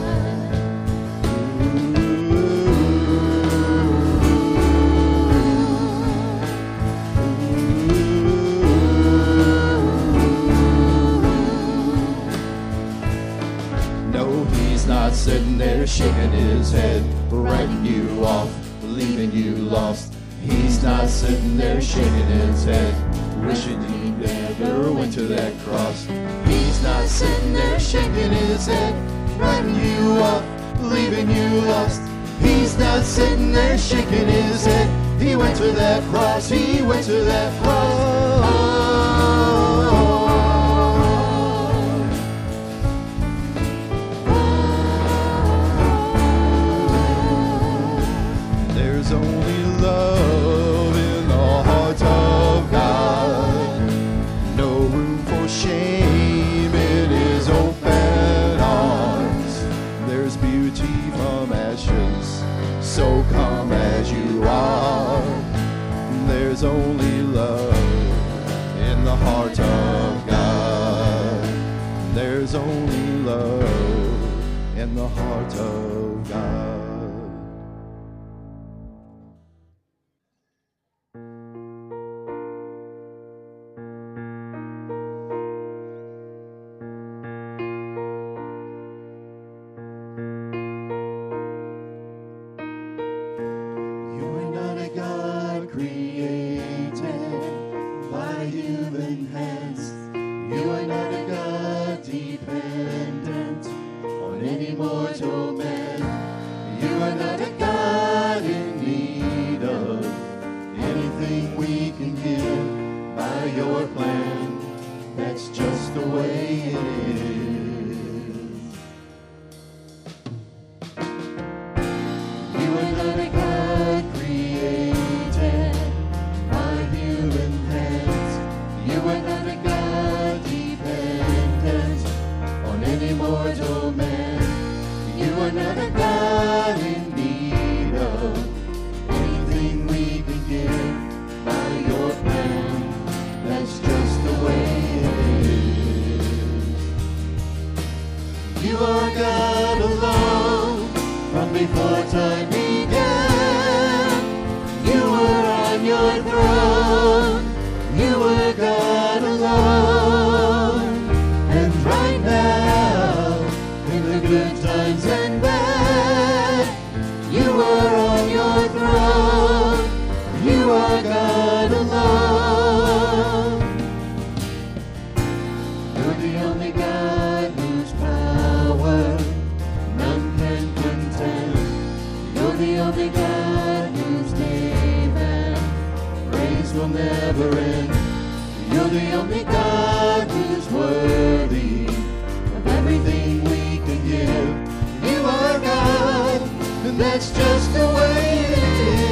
Not sitting there shaking his head, writing you off, leaving you lost. He's not sitting there shaking his head, wishing he never went to that cross. He's not sitting there shaking his head, writing you off, leaving you lost. He's not sitting there shaking his head. He went to that cross, he went to that cross. There's only love in the heart of God. No there's only love in the heart of God. You are not a God created by human hands. You are not a God dependent on any mortal man. You are not a God in need of anything we can give by your plan. That's just the way it is. You are not a God created by human hands. You are not a God dependent on any mortal man. You are not a God in need of anything we can give by your plan. That's just the way it is. You are God alone from before time began. You were on your throne. You were God alone. And right now, in the good times and bad, you are on your throne. You are God alone. You're the only God whose power none can contend. You're the only God whose name and praise will never end. You're the only God who's worthy of everything we can give. You are God, and that's just the way it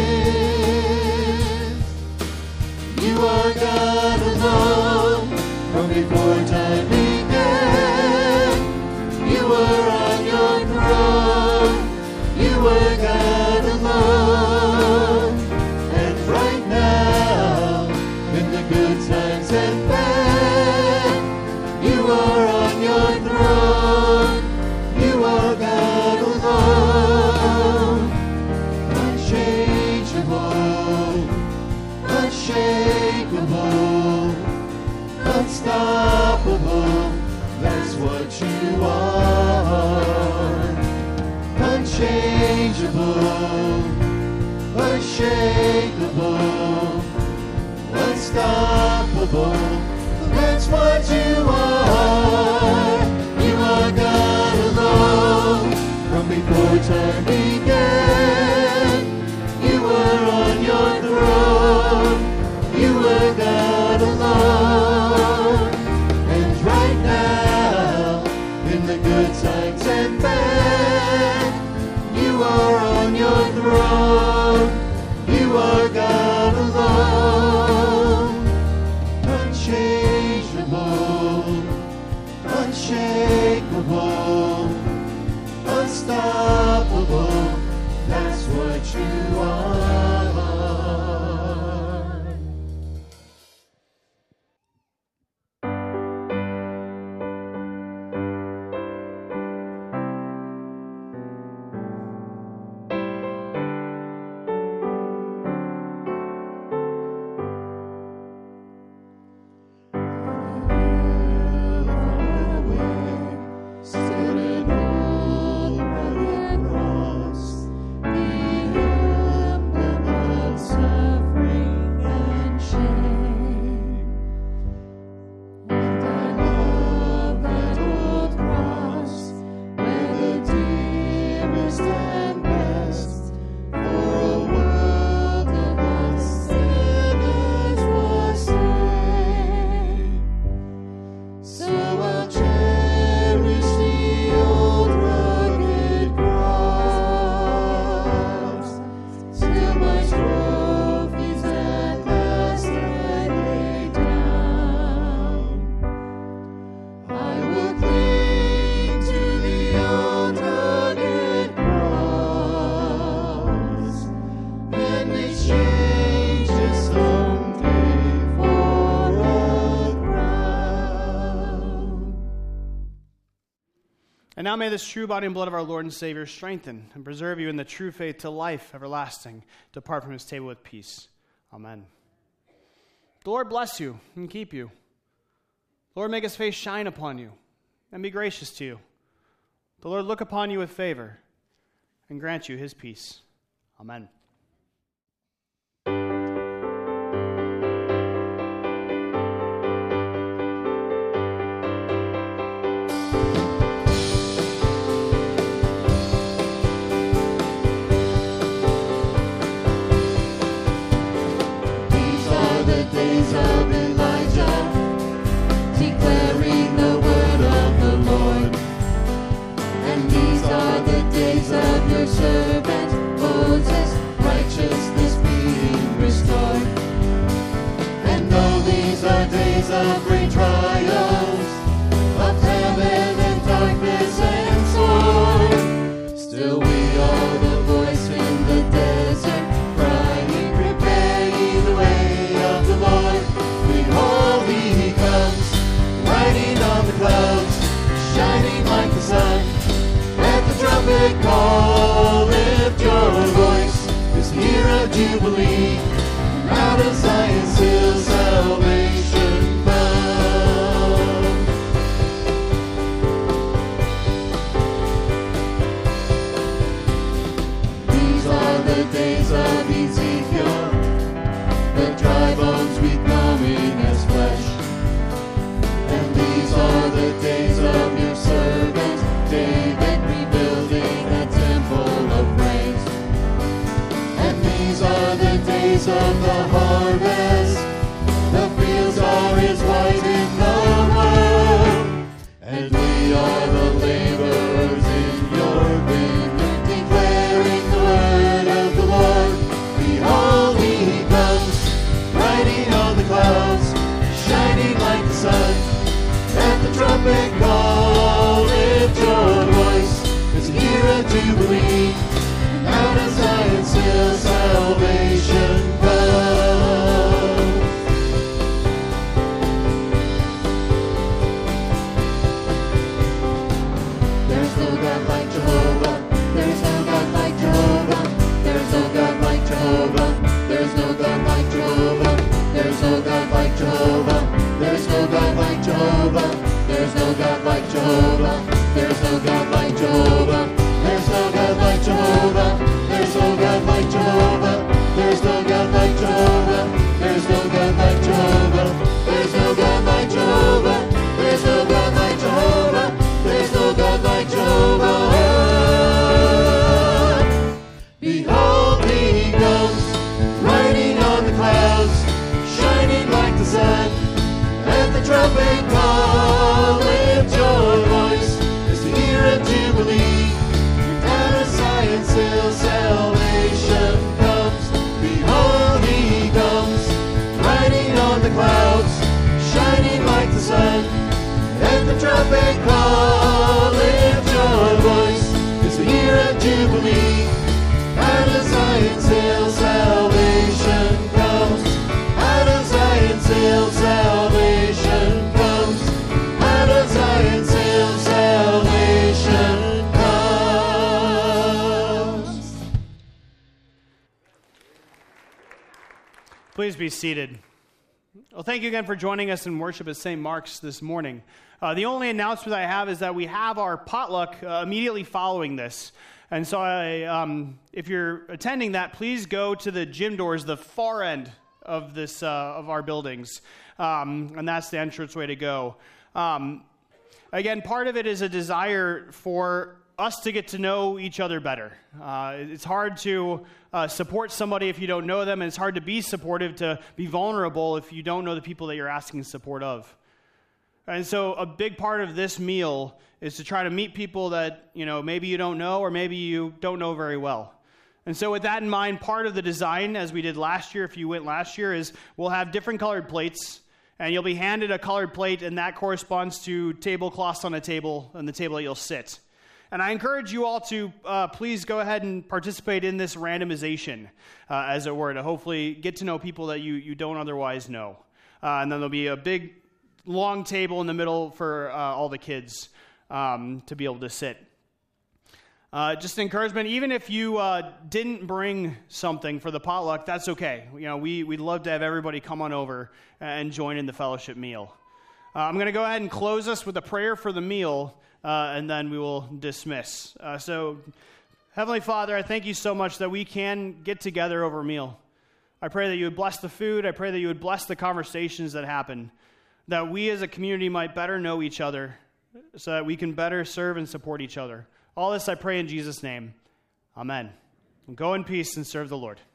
is. You are God alone from before time began. You were on your throne. You were God alone. And right now, in the good times and bad, you are on your throne. You are God alone. Unchangeable, unshakable, unstoppable. That's what you are. Unchangeable, unshakable, unstoppable. That's what you are. You are God alone from before time began. You were on your throne. You were God alone. And right now, in the good times and bad, you are on your throne. You are God alone. Unchangeable, unshakable, unstoppable. That's what you are. And now may this true body and blood of our Lord and Savior strengthen and preserve you in the true faith to life everlasting. Depart from his table with peace. Amen. The Lord bless you and keep you. The Lord make his face shine upon you and be gracious to you. The Lord look upon you with favor and grant you his peace. Amen. Days of Elijah, declaring the word of the Lord. And these are the days of your servant Moses, righteousness being restored. And though these are days of great trials, of famine and darkness and sword, still we are the voice in the desert, crying, prepare ye the way of the Lord. Behold, he comes, riding on the clouds, shining like the sun. At the trumpet call, lift your voice, this year of Jubilee. Out of Zion's hill, salvation found. These are the days of Ezekiel, the dry bones becoming as flesh. And these are the days of your servant David, rebuilding a temple of praise. And these are the days of the harvest, the fields are as white in the world. And we are the laborers in your vineyard, declaring the word of the Lord. Behold, he comes, riding on the clouds, shining like the sun. At the trumpet call, lift your voice, this year of Jubilee. Out of Zion's hill, salvation comes. There's no God like Jehovah. There's no God like Jehovah. There's no God like Jehovah. There's no God like Jehovah. There's no God like Jehovah. There's no God like Jehovah. There's no God like Jehovah. There's no God like Jehovah. There's no God like Jehovah. There's no God like Jehovah. There's no God like Jehovah. There's no God like Jehovah. There's no God like Jehovah. There's no God like Jehovah. There's no God like Jehovah. Behold, he comes, riding on the clouds, shining like the sun. At the trumpet call, lift your voice, it's the year of Jubilee. Out of Zion's hill, salvation comes. Behold, he comes, riding on the clouds, shining like the sun. At the trumpet call, lift your voice, it's the year of Jubilee. Out of Zion's hill, salvation comes. Out of Zion's hill, salvation comes. Out of Zion's hill, salvation comes. Please be seated. Well, thank you again for joining us in worship at St. Mark's this morning. The only announcement I have is that we have our potluck immediately following this. And so if you're attending that, please go to the gym doors, the far end of this of our buildings. And that's the entrance way to go. Again, part of it is a desire for us to get to know each other better. It's hard to support somebody if you don't know them, and it's hard to be supportive, to be vulnerable if you don't know the people that you're asking support of. And so a big part of this meal is to try to meet people that, maybe you don't know or maybe you don't know very well. And so with that in mind, part of the design, as we did last year, if you went last year, is we'll have different colored plates, and you'll be handed a colored plate, and that corresponds to tablecloths on the table that you'll sit. And I encourage you all to please go ahead and participate in this randomization, as it were, to hopefully get to know people that you don't otherwise know. And then there'll be a big, long table in the middle for all the kids. to be able to sit. Just encouragement, even if you didn't bring something for the potluck, that's okay. We'd love to have everybody come on over and join in the fellowship meal. I'm going to go ahead and close us with a prayer for the meal, and then we will dismiss. So, Heavenly Father, I thank you so much that we can get together over a meal. I pray that you would bless the food. I pray that you would bless the conversations that happen, that we as a community might better know each other so that we can better serve and support each other. All this I pray in Jesus' name. Amen. Go in peace and serve the Lord.